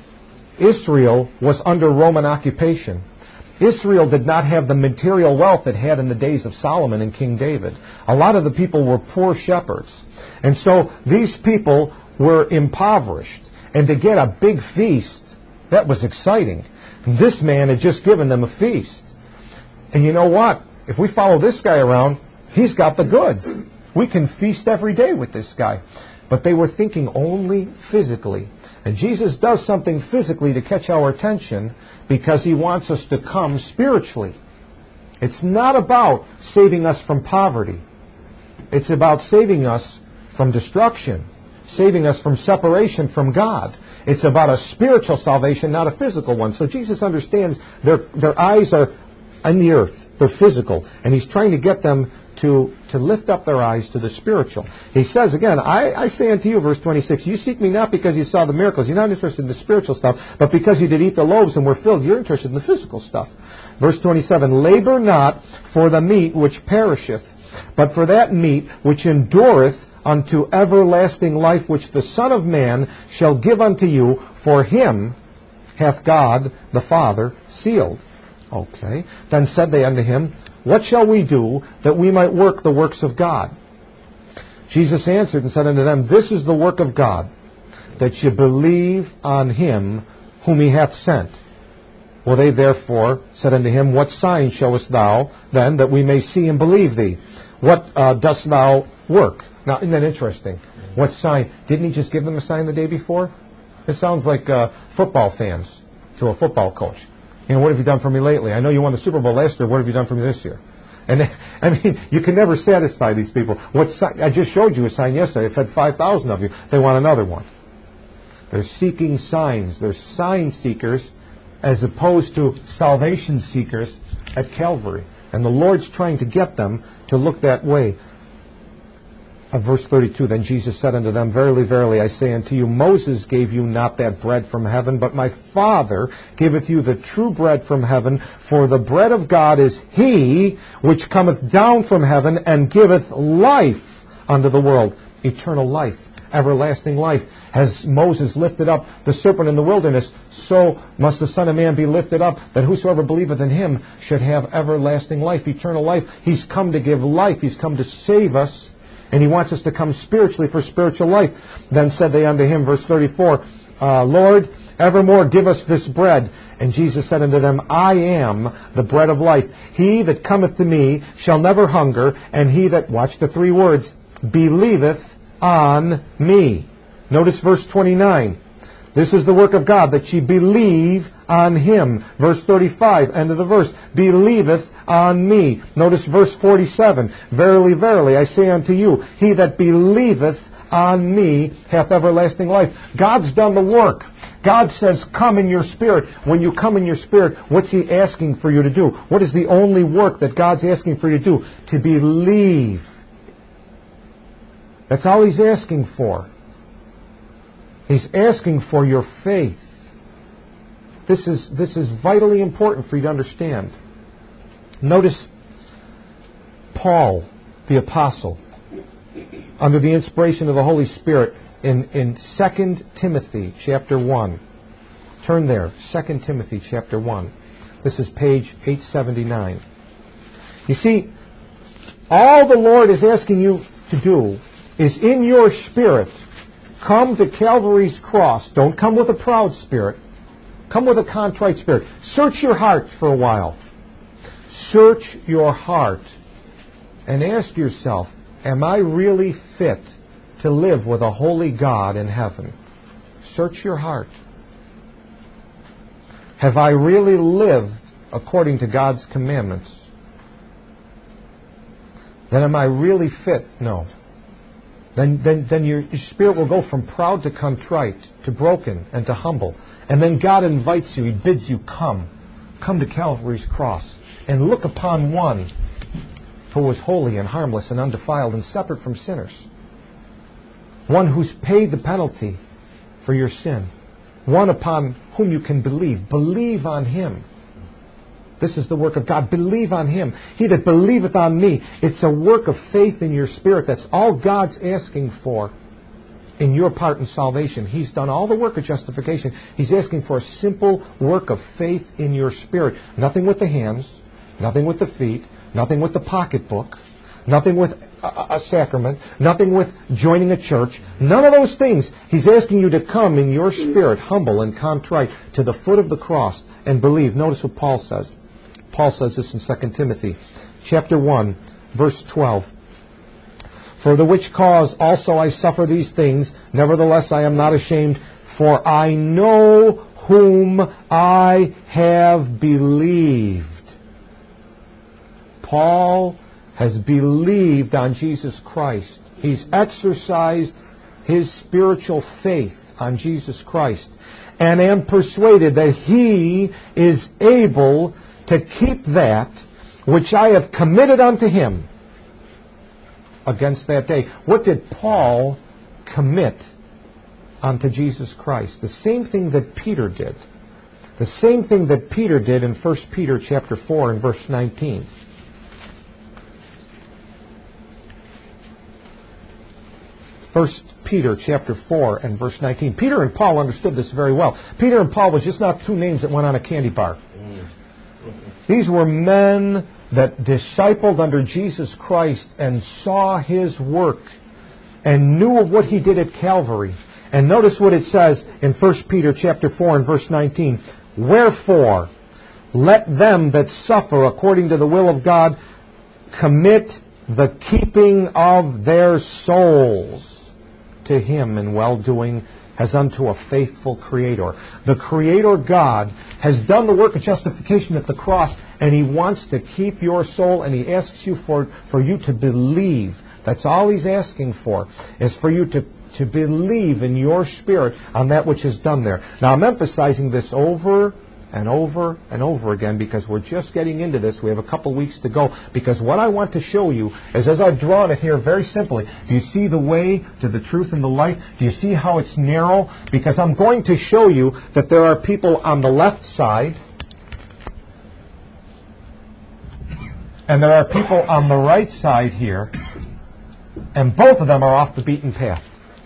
was under Roman occupation. Israel did not have the material wealth it had in the days of Solomon and King David. A lot of the people were poor shepherds. And so these people were impoverished. And to get a big feast, that was exciting. This man had just given them a feast. And you know what? If we follow this guy around, he's got the goods. We can feast every day with this guy. But they were thinking only physically. And Jesus does something physically to catch our attention because he wants us to come spiritually. It's not about saving us from poverty. It's about saving us from destruction, saving us from separation from God. It's about a spiritual salvation, not a physical one. So Jesus understands their eyes are on the earth. They're physical. And he's trying to get them to lift up their eyes to the spiritual. He says again, I say unto you, verse 26, you seek me not because you saw the miracles. You're not interested in the spiritual stuff, but because you did eat the loaves and were filled, you're interested in the physical stuff. Verse 27, labor not for the meat which perisheth, but for that meat which endureth unto everlasting life, which the Son of Man shall give unto you, for him hath God the Father sealed. Okay. Then said they unto him, what shall we do that we might work the works of God? Jesus answered and said unto them, this is the work of God, that ye believe on him whom he hath sent. Well, they therefore said unto him, what sign showest thou then, that we may see and believe thee? What dost thou work? Now, isn't that interesting? What sign? Didn't he just give them a sign the day before? It sounds like football fans to a football coach. You know, what have you done for me lately? I know you won the Super Bowl last year. What have you done for me this year? And I mean, you can never satisfy these people. I just showed you a sign yesterday. I fed 5,000 of you. They want another one. They're seeking signs. They're sign seekers as opposed to salvation seekers at Calvary. And the Lord's trying to get them to look that way. Verse 32, then Jesus said unto them, verily, verily, I say unto you, Moses gave you not that bread from heaven, but my Father giveth you the true bread from heaven. For the bread of God is he which cometh down from heaven and giveth life unto the world. Eternal life, everlasting life. As Moses lifted up the serpent in the wilderness, so must the Son of Man be lifted up, that whosoever believeth in him should have everlasting life, eternal life. He's come to give life. He's come to save us. And he wants us to come spiritually for spiritual life. Then said they unto him, verse 34, Lord, evermore give us this bread. And Jesus said unto them, I am the bread of life. He that cometh to me shall never hunger, and he that, watch the three words, believeth on me. Notice verse 29. This is the work of God, that ye believe on him. Verse 35, end of the verse. Believeth on me. Notice verse 47. Verily, verily, I say unto you, he that believeth on me hath everlasting life. God's done the work. God says, come in your spirit. When you come in your spirit, what's he asking for you to do? What is the only work that God's asking for you to do? To believe. That's all he's asking for. He's asking for your faith. This is vitally important for you to understand. Notice Paul, the apostle, under the inspiration of the Holy Spirit, in 2 Timothy chapter 1. Turn there, 2 Timothy chapter 1. This is page 879. You see, all the Lord is asking you to do is in your spirit, come to Calvary's cross. Don't come with a proud spirit. Come with a contrite spirit. Search your heart for a while. Search your heart and ask yourself, am I really fit to live with a holy God in heaven? Search your heart. Have I really lived according to God's commandments? Then am I really fit? No. Then your spirit will go from proud to contrite, to broken and to humble. And then God invites you, he bids you come. Come to Calvary's cross and look upon one who was holy and harmless and undefiled and separate from sinners. One who's paid the penalty for your sin. One upon whom you can believe. Believe on him. This is the work of God. Believe on him. He that believeth on me. It's a work of faith in your spirit. That's all God's asking for in your part in salvation. He's done all the work of justification. He's asking for a simple work of faith in your spirit. Nothing with the hands. Nothing with the feet. Nothing with the pocketbook. Nothing with a sacrament. Nothing with joining a church. None of those things. He's asking you to come in your spirit, humble and contrite, to the foot of the cross and believe. Notice what Paul says. Paul says this in 2 Timothy chapter 1, verse 12. For the which cause also I suffer these things, nevertheless I am not ashamed, for I know whom I have believed. Paul has believed on Jesus Christ. He's exercised his spiritual faith on Jesus Christ, and am persuaded that he is able to keep that which I have committed unto him against that day. What did Paul commit unto Jesus Christ? The same thing that Peter did. The same thing that Peter did in 1 Peter chapter 4 and verse 19. 1 Peter chapter 4 and verse 19. Peter and Paul understood this very well. Peter and Paul was just not two names that went on a candy bar. These were men that discipled under Jesus Christ and saw his work and knew of what he did at Calvary. And notice what it says in 1 Peter chapter 4 and verse 19. Wherefore, let them that suffer according to the will of God commit the keeping of their souls to him in well-doing as unto a faithful Creator. The Creator God has done the work of justification at the cross, and he wants to keep your soul, and he asks you for you to believe. That's all he's asking for, is for you to believe in your spirit on that which is done there. Now, I'm emphasizing this over and over and over again because we're just getting into this. We have a couple weeks to go, because what I want to show you is, as I've drawn it here very simply, do you see the way to the truth and the light? Do you see how it's narrow? Because I'm going to show you that there are people on the left side and there are people on the right side here, and both of them are off the beaten path.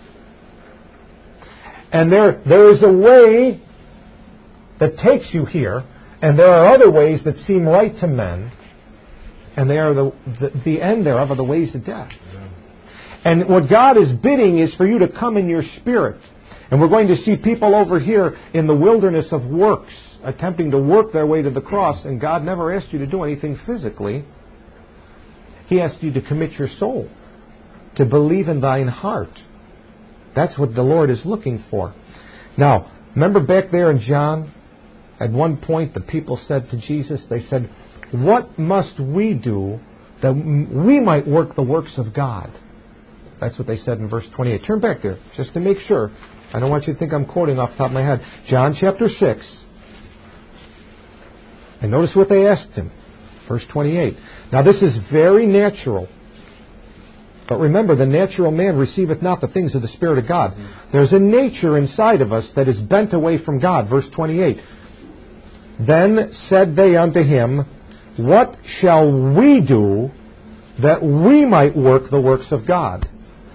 And there is a way that takes you here, and there are other ways that seem right to men, and they are the end thereof are the ways of death. And what God is bidding is for you to come in your spirit. And we're going to see people over here in the wilderness of works, attempting to work their way to the cross, and God never asked you to do anything physically. He asked you to commit your soul, to believe in thine heart. That's what the Lord is looking for. Now, remember back there in John, at one point the people said to Jesus, they said, what must we do that we might work the works of God? That's what they said in verse 28. Turn back there, just to make sure. I don't want you to think I'm quoting off the top of my head. John chapter 6. And notice what they asked him. Verse 28. Now this is very natural. But remember, the natural man receiveth not the things of the Spirit of God. There's a nature inside of us that is bent away from God. Verse 28. Then said they unto him, what shall we do that we might work the works of God?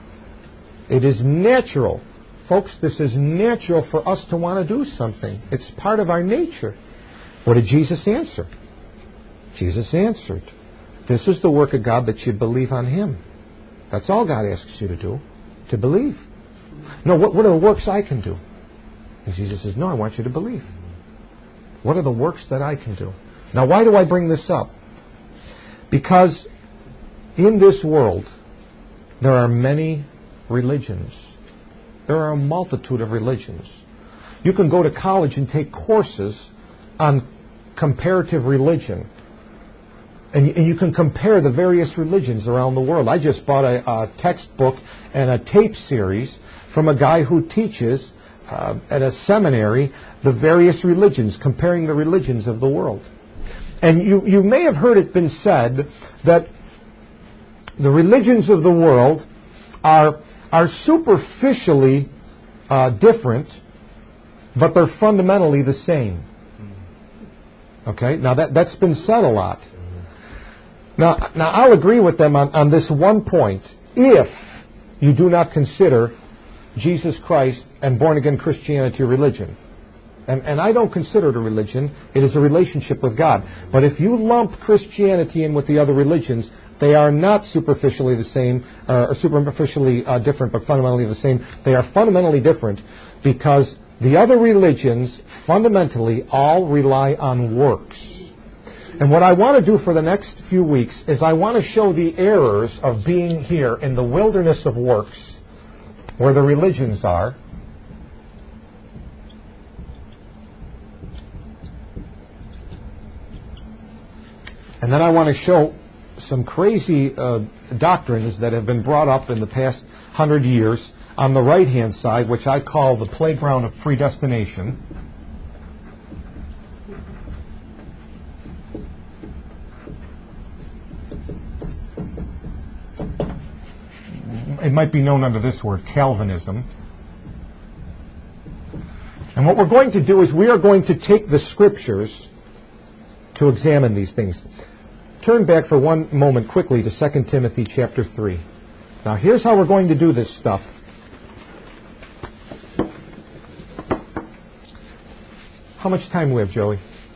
It is natural. Folks, this is natural for us to want to do something. It's part of our nature. What did Jesus answer? Jesus answered, this is the work of God, that you believe on him. That's all God asks you to do, to believe. No, what are the works I can do? And Jesus says, no, I want you to believe. What are the works that I can do? Now, why do I bring this up? Because in this world, there are many religions. There are a multitude of religions. You can go to college and take courses on comparative religion. And you can compare the various religions around the world. I just bought a textbook and a tape series from a guy who teaches at a seminary the various religions, comparing the religions of the world. And you may have heard it been said that the religions of the world are superficially different, but they're fundamentally the same. Okay? Now that's been said a lot. Now I'll agree with them on this one point, if you do not consider Jesus Christ and born-again Christianity a religion. And I don't consider it a religion. It is a relationship with God. But if you lump Christianity in with the other religions, they are not superficially the same, or superficially different, but fundamentally the same. They are fundamentally different because the other religions fundamentally all rely on works. And what I want to do for the next few weeks is I want to show the errors of being here in the wilderness of works, where the religions are. And then I want to show some crazy doctrines that have been brought up in the past 100 years on the right-hand side, which I call the playground of predestination. it might be known under this word, Calvinism. And what we're going to do is we are going to take the Scriptures to examine these things. Turn back for one moment quickly to 2 Timothy chapter 3. Now here's how we're going to do this stuff. How much time do we have, Joey?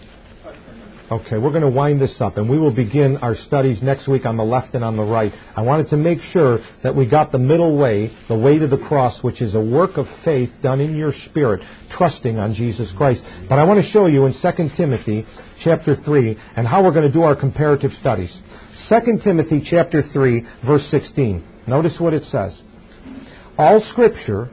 Okay, we're going to wind this up, and we will begin our studies next week on the left and on the right. I wanted to make sure that we got the middle way, the way to the cross, which is a work of faith done in your spirit, trusting on Jesus Christ. But I want to show you in 2 Timothy chapter 3 and how we're going to do our comparative studies. 2 Timothy chapter 3, verse 16. Notice what it says. All Scripture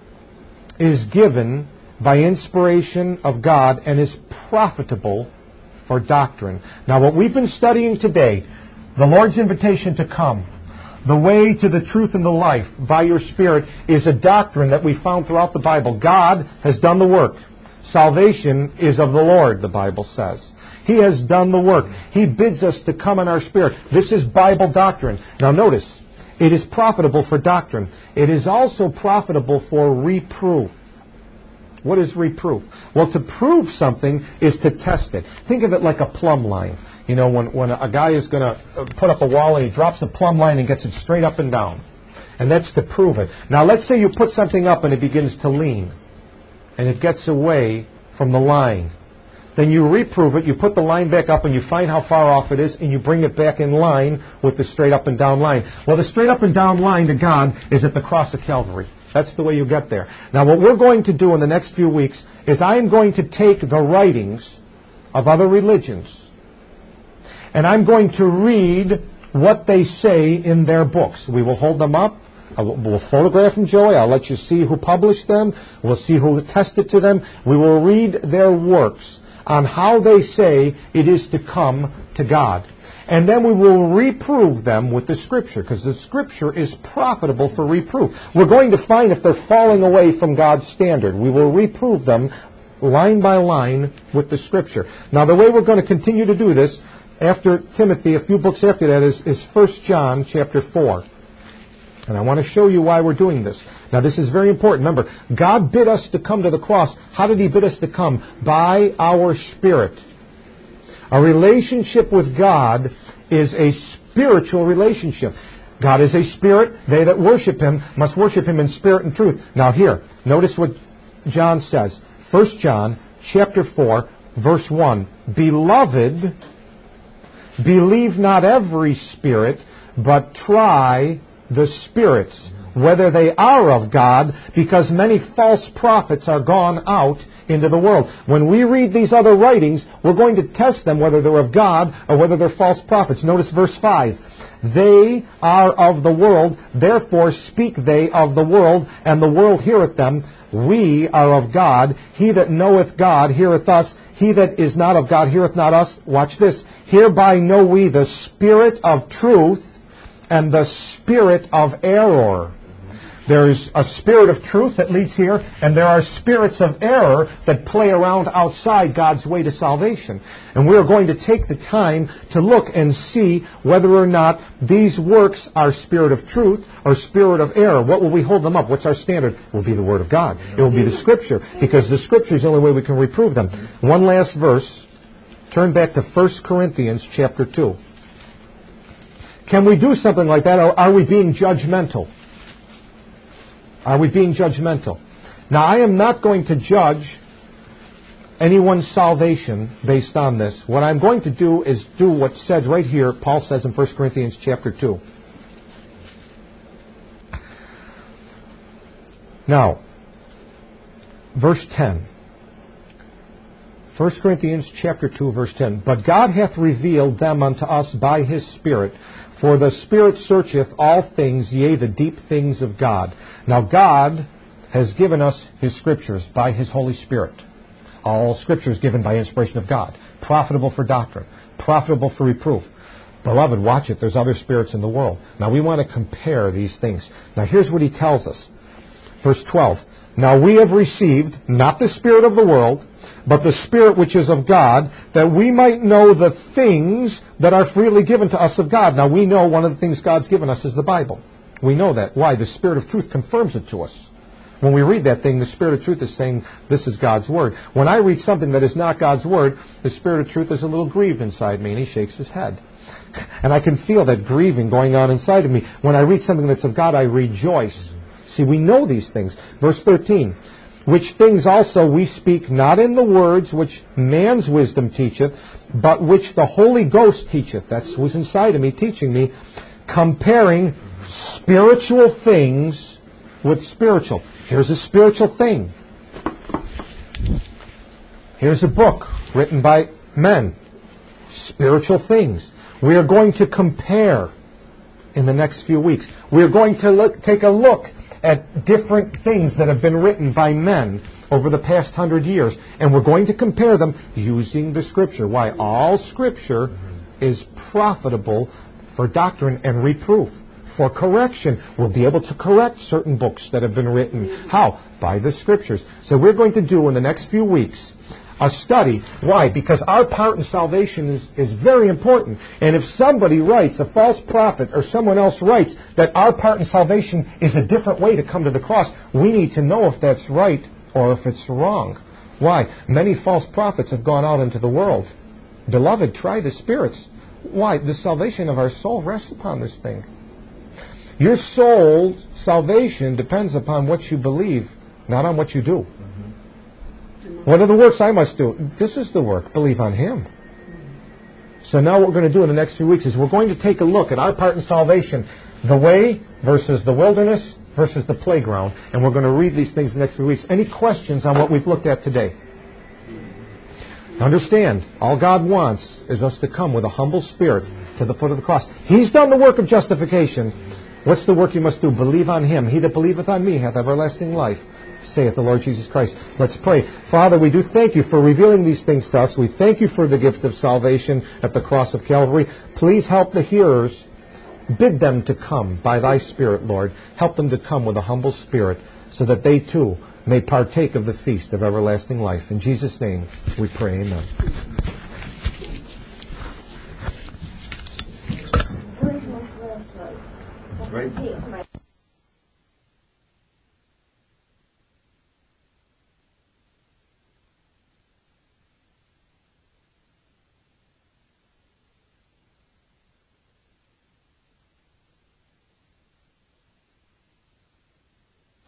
is given by inspiration of God and is profitable for doctrine. Now what we've been studying today, the Lord's invitation to come, the way to the truth and the life by your Spirit, is a doctrine that we found throughout the Bible. God has done the work. Salvation is of the Lord, the Bible says. He has done the work. He bids us to come in our spirit. This is Bible doctrine. Now notice, it is profitable for doctrine. It is also profitable for reproof. What is reproof? Well, to prove something is to test it. Think of it like a plumb line. You know, when a guy is going to put up a wall and he drops a plumb line and gets it straight up and down. And that's to prove it. Now, let's say you put something up and it begins to lean. And it gets away from the line. Then you reprove it, you put the line back up and you find how far off it is and you bring it back in line with the straight up and down line. Well, the straight up and down line to God is at the cross of Calvary. That's the way you get there. Now, what we're going to do in the next few weeks is I'm going to take the writings of other religions and I'm going to read what they say in their books. We will hold them up. We'll photograph them, Joey. I'll let you see who published them. We'll see who attested to them. We will read their works on how they say it is to come to God. And then we will reprove them with the Scripture, because the Scripture is profitable for reproof. We're going to find if they're falling away from God's standard. We will reprove them line by line with the Scripture. Now, the way we're going to continue to do this, after Timothy, a few books after that, is 1 John chapter 4. And I want to show you why we're doing this. Now, this is very important. Remember, God bid us to come to the cross. How did He bid us to come? By our spirit. A relationship with God is a spiritual relationship. God is a spirit. They that worship Him must worship Him in spirit and truth. Now here, notice what John says. 1 John chapter 4, verse 1. Beloved, believe not every spirit, but try the spirits, whether they are of God, because many false prophets are gone out into the world. When we read these other writings, we're going to test them whether they're of God or whether they're false prophets. Notice verse 5. They are of the world, therefore speak they of the world, and the world heareth them. We are of God. He that knoweth God heareth us. He that is not of God heareth not us. Watch this. Hereby know we the spirit of truth and the spirit of error. There is a spirit of truth that leads here, and there are spirits of error that play around outside God's way to salvation. And we are going to take the time to look and see whether or not these works are spirit of truth or spirit of error. What will we hold them up? What's our standard? It will be the Word of God. It will be the Scripture, because the Scripture is the only way we can reprove them. One last verse. Turn back to 1 Corinthians chapter 2. Can we do something like that, or are we being judgmental? Are we being judgmental? Now, I am not going to judge anyone's salvation based on this. What I'm going to do is do what's said right here, Paul says in 1 Corinthians chapter 2. Now, verse 10. 1 Corinthians chapter 2, verse 10. But God hath revealed them unto us by His Spirit. For the Spirit searcheth all things, yea, the deep things of God. Now God has given us His Scriptures by His Holy Spirit. All Scripture is given by inspiration of God. Profitable for doctrine. Profitable for reproof. Beloved, watch it. There's other spirits in the world. Now we want to compare these things. Now here's what he tells us. Verse 12. Now we have received not the spirit of the world, but the Spirit which is of God, that we might know the things that are freely given to us of God. Now we know one of the things God's given us is the Bible. We know that. Why? The Spirit of truth confirms it to us. When we read that thing, the Spirit of truth is saying, this is God's Word. When I read something that is not God's Word, the Spirit of truth is a little grieved inside me, and he shakes his head. And I can feel that grieving going on inside of me. When I read something that's of God, I rejoice. See, we know these things. Verse 13, which things also we speak not in the words which man's wisdom teacheth, but which the Holy Ghost teacheth. That's who's inside of me, teaching me, comparing spiritual things with spiritual. Here's a spiritual thing. Here's a book written by men. Spiritual things. We are going to compare in the next few weeks. We are going to take a look at different things that have been written by men over the past 100 years. And we're going to compare them using the Scripture. Why? All Scripture is profitable for doctrine and reproof. For correction. We'll be able to correct certain books that have been written. How? By the Scriptures. So we're going to do in the next few weeks a study. Why? Because our part in salvation is very important. And if somebody writes, a false prophet or someone else writes, that our part in salvation is a different way to come to the cross, we need to know if that's right or if it's wrong. Why? Many false prophets have gone out into the world. Beloved, try the spirits. Why? The salvation of our soul rests upon this thing. Your soul's salvation depends upon what you believe, not on what you do. What are the works I must do? This is the work. Believe on Him. So now what we're going to do in the next few weeks is we're going to take a look at our part in salvation, the way versus the wilderness versus the playground, and we're going to read these things in the next few weeks. Any questions on what we've looked at today? Understand, all God wants is us to come with a humble spirit to the foot of the cross. He's done the work of justification. What's the work you must do? Believe on Him. He that believeth on me hath everlasting life, saith the Lord Jesus Christ. Let's pray. Father, we do thank you for revealing these things to us. We thank you for the gift of salvation at the cross of Calvary. Please help the hearers. Bid them to come by thy Spirit, Lord. Help them to come with a humble spirit so that they too may partake of the feast of everlasting life. In Jesus' name we pray, amen.